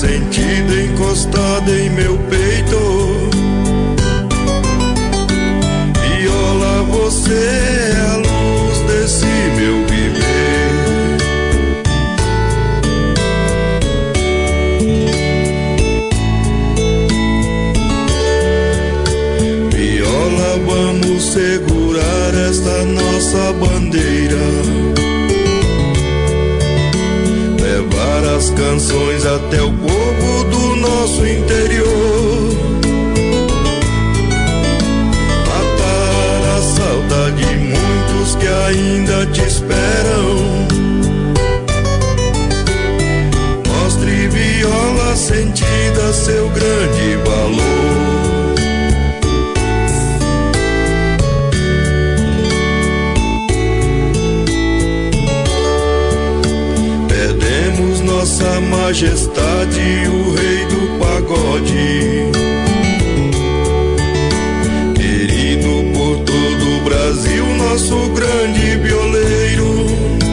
sentida encostada em meu peito. Viola, você é a luz desse meu viver. Viola, vamos segurar esta nossa bandeira, levar as canções até o povo do nosso interior, matar a saudade de muitos que ainda te esperam. Mostre, viola sentida, seu grande valor. Nossa majestade, o rei do pagode, querido por todo o Brasil, nosso grande violeiro.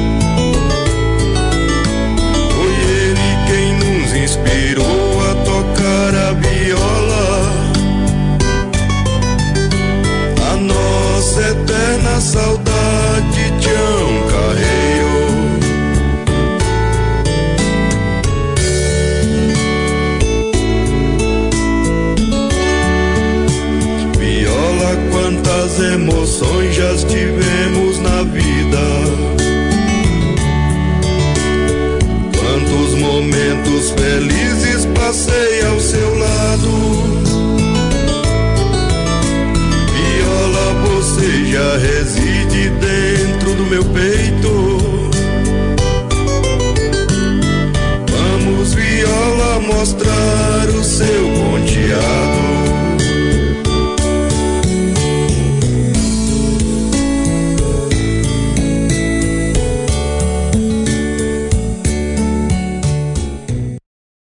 Foi ele quem nos inspirou a tocar a viola, a nossa eterna saudade, Tião Carreiro. Quantas emoções já tivemos na vida,